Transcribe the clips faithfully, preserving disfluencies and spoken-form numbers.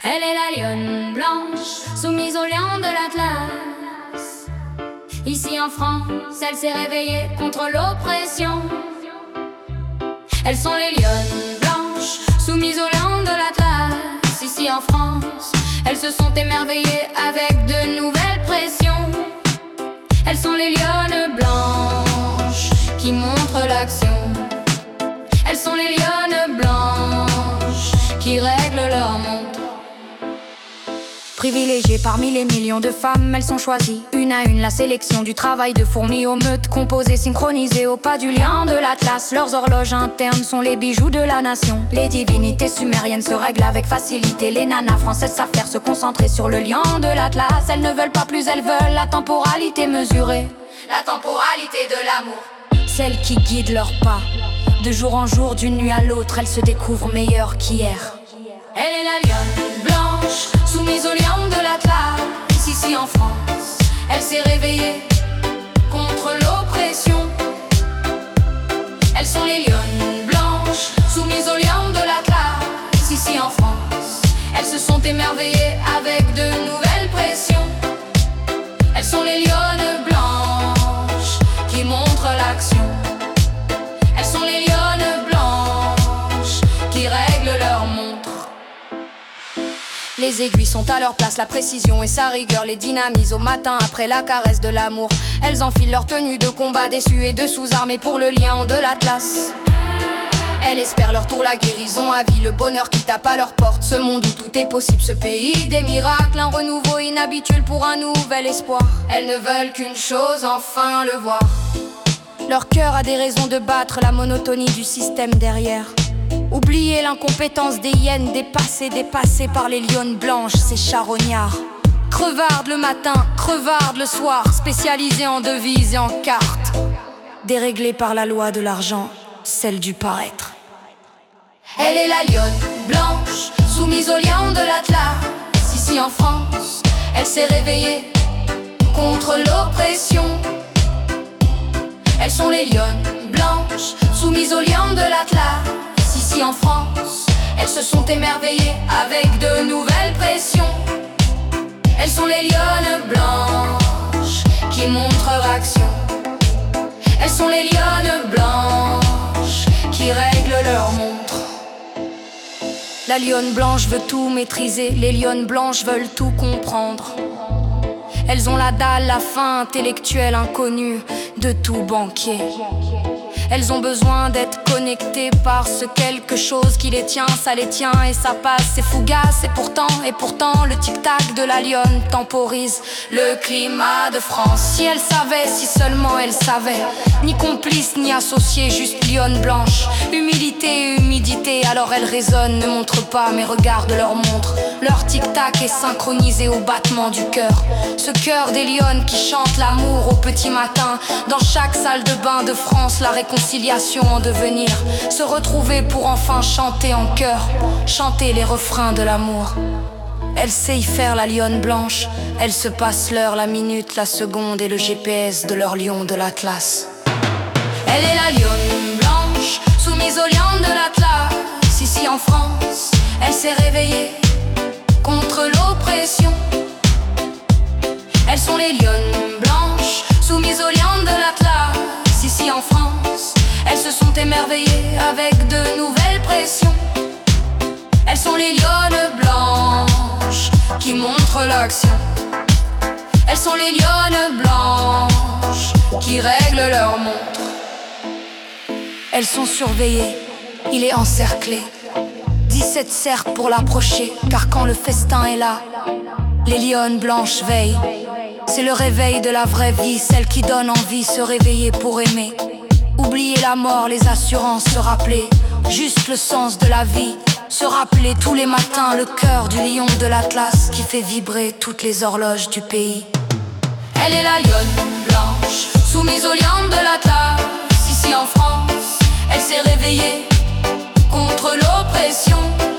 Elle est la lionne blanche, soumise aux lions de l'Atlas. Ici en France, elle s'est réveillée contre l'oppression. Elles sont les lionnes blanches, soumises aux lions de l'Atlas. Ici en France, elles se sont émerveillées avec de nouvelles pressions. Elles sont les lionnes blanches qui montrent l'action. Elles sont les lionnes blanches qui règlent leur monde. Privilégiées parmi les millions de femmes, elles sont choisies une à une. La sélection du travail de fourmis aux meutes, composées, synchronisées au pas du lion de l'Atlas. Leurs horloges internes sont les bijoux de la nation. Les divinités sumériennes se règlent avec facilité. Les nanas françaises savent faire se concentrer sur le lion de l'Atlas. Elles ne veulent pas plus, elles veulent la temporalité mesurée, la temporalité de l'amour. Celle qui guide leurs pas, de jour en jour, d'une nuit à l'autre, elles se découvrent meilleures qu'hier. Elle est la lionne blanche, soumise aux lions de l'Atlas. Ici en France, elle s'est réveillée contre l'oppression. Elles sont les lionnes blanches, soumises aux lions de l'Atlas. Ici en France, elles se sont émerveillées avec de nouvelles pressions. Elles sont les lionnes blanches qui montrent l'action. Elles sont les lionnes blanches qui règlent leur montre. Les aiguilles sont à leur place, la précision et sa rigueur les dynamisent au matin après la caresse de l'amour. Elles enfilent leur tenue de combat déçues et de sous-armées pour le lion de l'Atlas. Elles espèrent leur tour la guérison à vie, le bonheur qui tape à leur porte. Ce monde où tout est possible, ce pays des miracles, un renouveau inhabituel pour un nouvel espoir. Elles ne veulent qu'une chose, enfin le voir. Leur cœur a des raisons de battre la monotonie du système derrière. Oublier l'incompétence des hyènes, dépassées, dépassées par les lionnes blanches, ces charognards. Crevardes le matin, crevardes le soir, spécialisées en devises et en cartes. Déréglées par la loi de l'argent, celle du paraître. Elle est la lionne blanche, soumise aux lions de l'Atlas. Ici en France, elle s'est réveillée contre l'oppression. Elles sont les lionnes blanches, soumises aux lions de l'Atlas. Ici en France, elles se sont émerveillées avec de nouvelles pressions. Elles sont les lionnes blanches qui montrent action. Elles sont les lionnes blanches qui règlent leur montre. La lionne blanche veut tout maîtriser, les lionnes blanches veulent tout comprendre. Elles ont la dalle, la faim intellectuelle inconnue de tout banquier. Elles ont besoin d'être connectées par ce quelque chose qui les tient, ça les tient et ça passe, c'est fougace. Et pourtant, et pourtant, le tic-tac de la lionne temporise le climat de France. Si elle savait, si seulement elle savait, ni complice ni associée, juste lionne blanche. Humilité et humidité, alors elles résonnent, ne montrent pas mais regardent leur montre. Leur tic-tac est synchronisé au battement du cœur. Ce cœur des lionnes qui chante l'amour au petit matin. Dans chaque salle de bain de France, la réconciliation en devenir. Se retrouver pour enfin chanter en chœur, chanter les refrains de l'amour. Elle sait y faire la lionne blanche. Elle se passe l'heure, la minute, la seconde et le G P S de leur lion de l'Atlas. Elle est la lionne blanche, soumise aux lions de l'Atlas. Ici en France, elle s'est réveillée contre l'oppression. Elles sont les lionnes blanches, soumises aux lions de l'Atlas. Ici en France, elles se sont émerveillées avec de nouvelles pressions. Elles sont les lionnes blanches qui montrent l'action. Elles sont les lionnes blanches qui règlent leur montre. Elles sont surveillées, il est encerclé. dix-sept cercles pour l'approcher, car quand le festin est là, les lionnes blanches veillent. C'est le réveil de la vraie vie, celle qui donne envie, se réveiller pour aimer. Oublier la mort, les assurances, se rappeler juste le sens de la vie. Se rappeler tous les matins le cœur du lion de l'Atlas qui fait vibrer toutes les horloges du pays. Elle est la lionne blanche, soumise aux lions de l'Atlas. Ici en France, elle s'est réveillée contre l'oppression.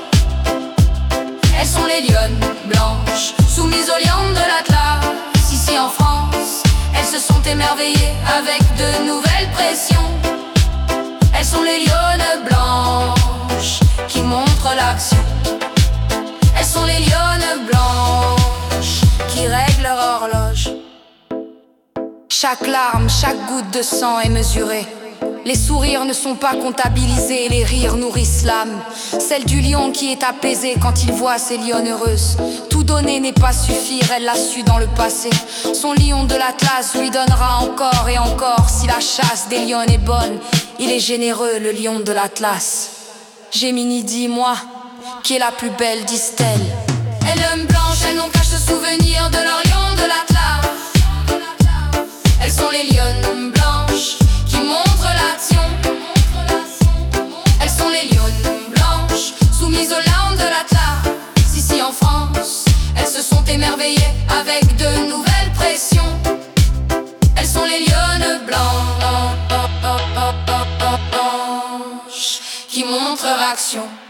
Elles sont les lionnes blanches, soumises aux lions de l'Atlas. Ici en France, elles se sont émerveillées avec de nouvelles pressions. Elles sont les lionnes blanches qui montrent l'action. Elles sont les lionnes blanches qui règlent leur horloge. Chaque larme, chaque goutte de sang est mesurée. Les sourires ne sont pas comptabilisés, les rires nourrissent l'âme. Celle du lion qui est apaisée quand il voit ses lionnes heureuses. Tout donner n'est pas suffire, elle l'a su dans le passé. Son lion de l'Atlas lui donnera encore et encore. Si la chasse des lions est bonne, il est généreux, le lion de l'Atlas. Gémini dit, moi, qui est la plus belle, disent-elles. Elles blanches, elles n'ont qu'à se souvenir de leur lion de l'Atlas. Elles sont les lionnes blanches qui montrent l'action. Elles sont les lionnes blanches soumises au lion de l'Atlas. Ici en France, elles se sont émerveillées avec de nouvelles pressions. Elles sont les lionnes blanches qui montrent leur action.